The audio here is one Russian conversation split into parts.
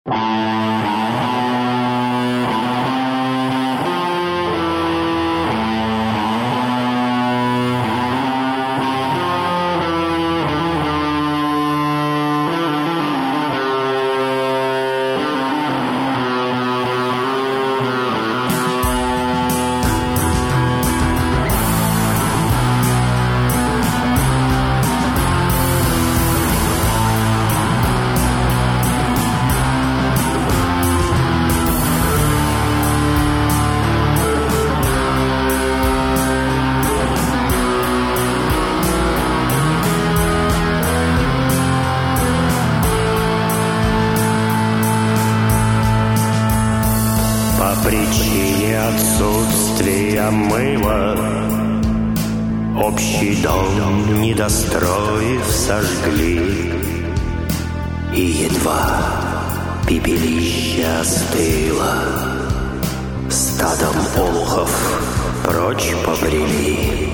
По причине отсутствия мыла общий дом, недостроив, сожгли, и едва пепелище остыло, стадом олухов прочь побрели.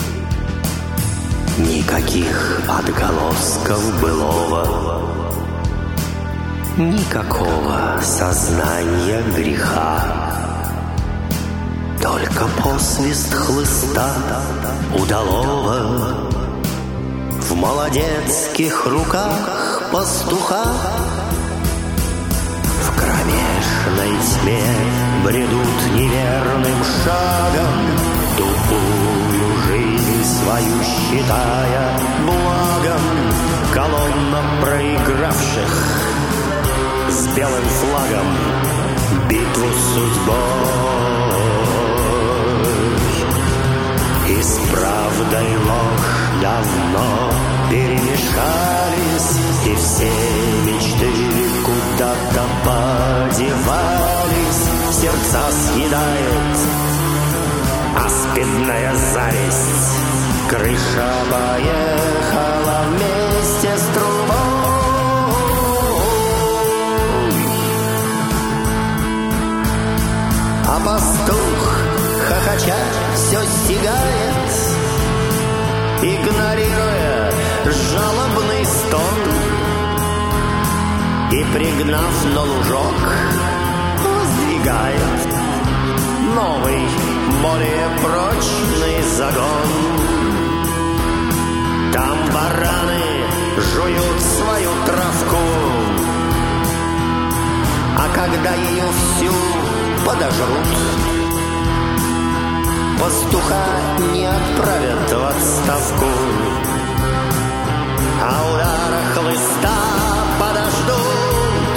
Никаких отголосков былого, никакого сознания греха, только посвист хлыста удалого в молодецких руках пастуха. В кромешной тьме бредут неверным шагом, тупую жизнь свою считая благом. Колонна проигравших с белым флагом битву с судьбой, и с правдой ложь давно перемешались, и все мечты куда-то подевались. Сердца съедает аспидная зависть, крыша поехала вместе с трубой. А пастух, хохоча, все стигает, игнорируя жалобный стон, и, пригнав на лужок, воздвигает новый, более прочный загон. Там бараны жуют свою травку, а когда ее всю подожрут, пастуха не отправят в отставку, а удара хлыста подождут.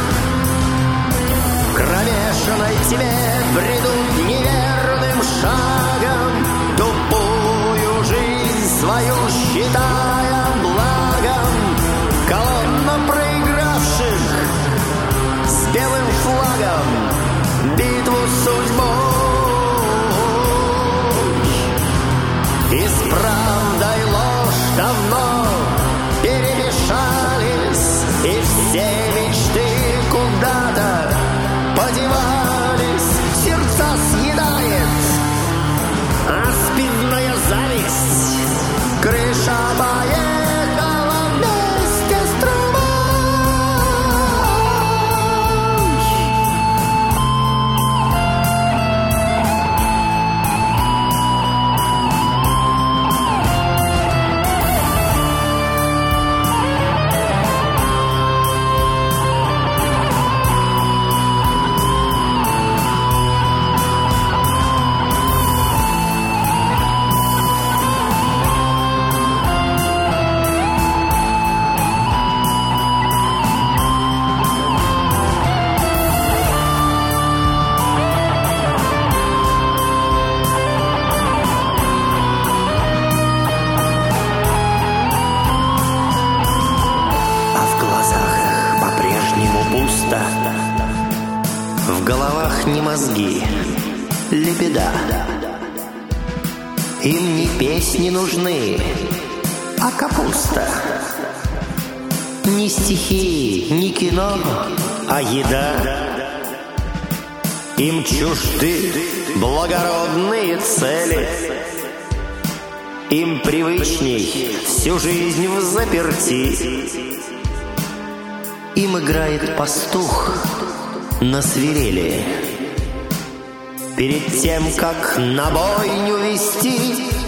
В кромешной тьме бредут неверным шагом, тупую жизнь свою считая благом. Колонна проигравших с белым флагом битву с судьбой, и с правдой ложь давно перемешались, и все мечты куда-то подевались. Сердца съедает аспидная зависть, крыша поехала вместе с трубой. В головах не мозги, лебеда. Им не песни нужны, а капуста. Ни стихи, ни кино, а еда. Им чужды благородные цели, им привычней всю жизнь взаперти. им играет пастух на свирели. Перед тем, как на бойню вести,